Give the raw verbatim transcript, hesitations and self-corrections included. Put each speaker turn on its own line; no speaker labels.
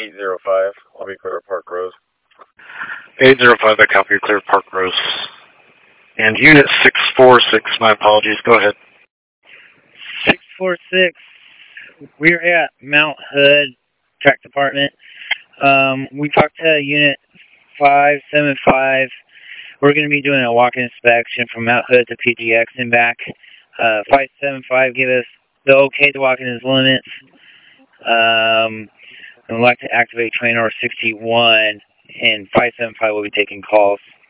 eight zero five. I'll be clear at Park Rose.
eight zero five, I copy, clear Park Rose. And Unit six four six, my apologies, go ahead.
six four six, we're at Mount Hood Track Department. Um, we talked to Unit five seven five. We're going to be doing a walk-in inspection from Mount Hood to P G X and back. Uh, five seven five give us the okay to walk in his limits. Um, and we'd like to activate train order sixty-one, and five seven five will be taking calls.